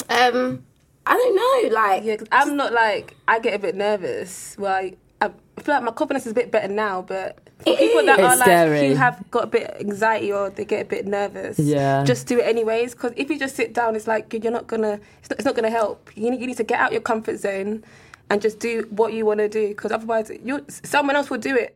Um, I don't know. Like, Yeah, 'cause I'm not like I get a bit nervous. Well, I, I feel like my confidence is a bit better now, but for It people that is. are It's like scary. who have got a bit anxiety or they get a bit nervous, Yeah. just do it anyways. Because if you just sit down, it's like you're not gonna. It's not, it's not gonna help. You need, you need to get out your comfort zone and just do what you want to do. Because otherwise, you someone else will do it.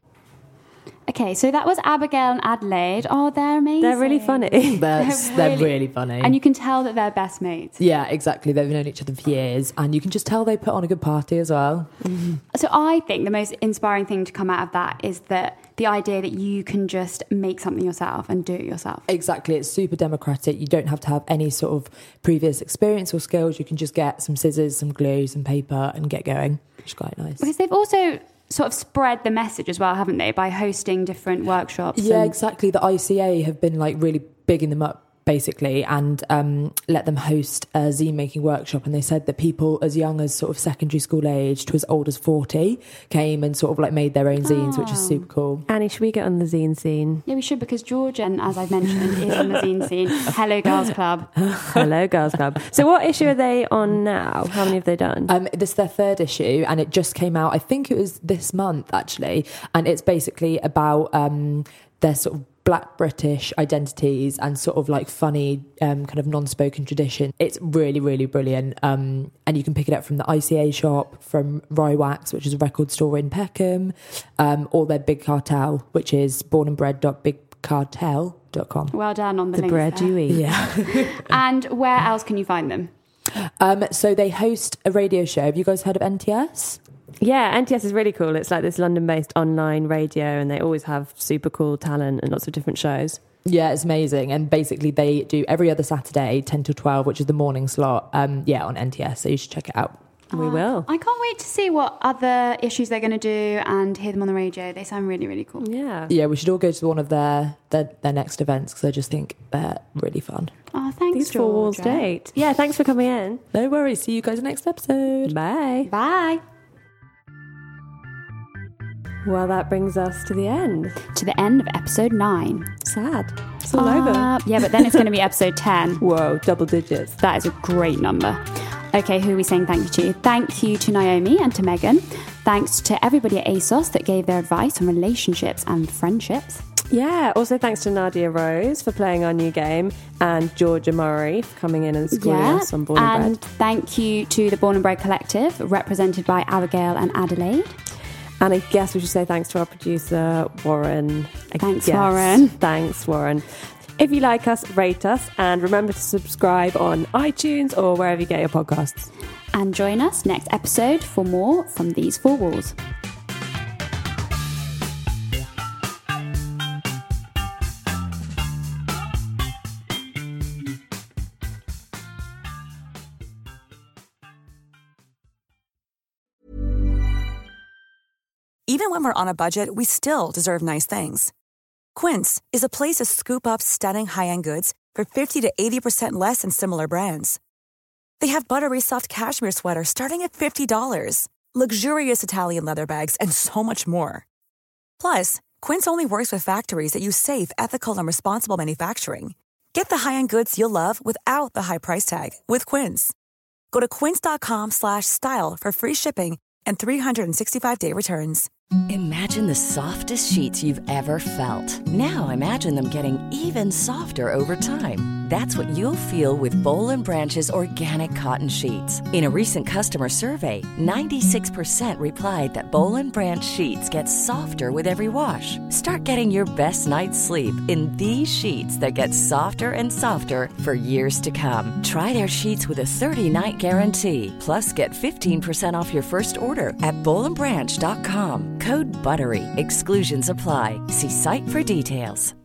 Okay, so that was Abigail and Adelaide. Oh, they're amazing. They're really funny. They're, they're really funny. And you can tell that they're best mates. Yeah, exactly. They've known each other for years, and you can just tell they put on a good party as well. So I think the most inspiring thing to come out of that is that the idea that you can just make something yourself and do it yourself. Exactly. It's super democratic. You don't have to have any sort of previous experience or skills. You can just get some scissors, some glue, some paper, and get going, which is quite nice. Because they've also sort of spread the message as well, haven't they, by hosting different workshops? Yeah, and- exactly. The I C A have been like really bigging them up, basically, and um, let them host a zine making workshop. And they said that people as young as sort of secondary school age to as old as forty came and sort of like made their own zines, which is Oh. super cool. Annie, should we get on the zine scene? Yeah, we should, because Georgia, as I've mentioned, is on the zine scene. Hello, Girls Club. Hello, Girls Club. So what issue are they on now? How many have they done? Um, this is their third issue, and it just came out. I think it was this month, actually, and it's basically about um, their sort of Black British identities and sort of like funny um, kind of non-spoken tradition. It's really, really brilliant, um, and you can pick it up from the I C A shop, from Rywax, which is a record store in Peckham, um, or their Big Cartel, which is born and bred dot big cartel dot com. Well done on the, The links bread there. you eat. Yeah. And where else can you find them? Um, so they host a radio show. Have you guys heard of N T S? Yeah, N T S is really cool. It's like this London-based online radio, and they always have super cool talent and lots of different shows. Yeah, it's amazing. And basically they do every other Saturday, ten till twelve, which is the morning slot, um, yeah, on N T S. So you should check it out. We will. I can't wait to see what other issues they're going to do and hear them on the radio. They sound really, really cool. Yeah. Yeah, we should all go to one of their their, their next events, because I just think they're really fun. Oh, thanks, These four walls Georgia. date. Yeah, thanks for coming in. No worries. See you guys next episode. Bye. Bye. Well, that brings us to the end. To the end of episode nine. Sad. It's all Uh, over. Yeah, but then it's going to be episode ten. Whoa, double digits. That is a great number. Okay, who are we saying thank you to? Thank you to Naomi and to Megan. Thanks to everybody at ASOS that gave their advice on relationships and friendships. Yeah, also thanks to Nadia Rose for playing our new game, and Georgia Murray for coming in and schooling Yeah, us on Born and and Bred. thank you to the Born and Bred Collective, represented by Abigail and Adelaide. And I guess we should say thanks to our producer, Warren. I Thanks, guess. Warren. Thanks, Warren. If you like us, rate us, and remember to subscribe on iTunes or wherever you get your podcasts. And join us next episode for more from These Four Walls. Even when we're on a budget, we still deserve nice things. Quince is a place to scoop up stunning high-end goods for fifty to eighty percent less than similar brands. They have buttery soft cashmere sweaters starting at fifty dollars, luxurious Italian leather bags, and so much more. Plus, Quince only works with factories that use safe, ethical, and responsible manufacturing. Get the high-end goods you'll love without the high price tag with Quince. Go to quince.com slash style for free shipping and three sixty-five day returns. Imagine the softest sheets you've ever felt. Now imagine them getting even softer over time. That's what you'll feel with Boll and Branch's organic cotton sheets. In a recent customer survey, ninety-six percent replied that Boll and Branch sheets get softer with every wash. Start getting your best night's sleep in these sheets that get softer and softer for years to come. Try their sheets with a thirty-night guarantee. Plus, get fifteen percent off your first order at boll and branch dot com. Code BUTTERY. Exclusions apply. See site for details.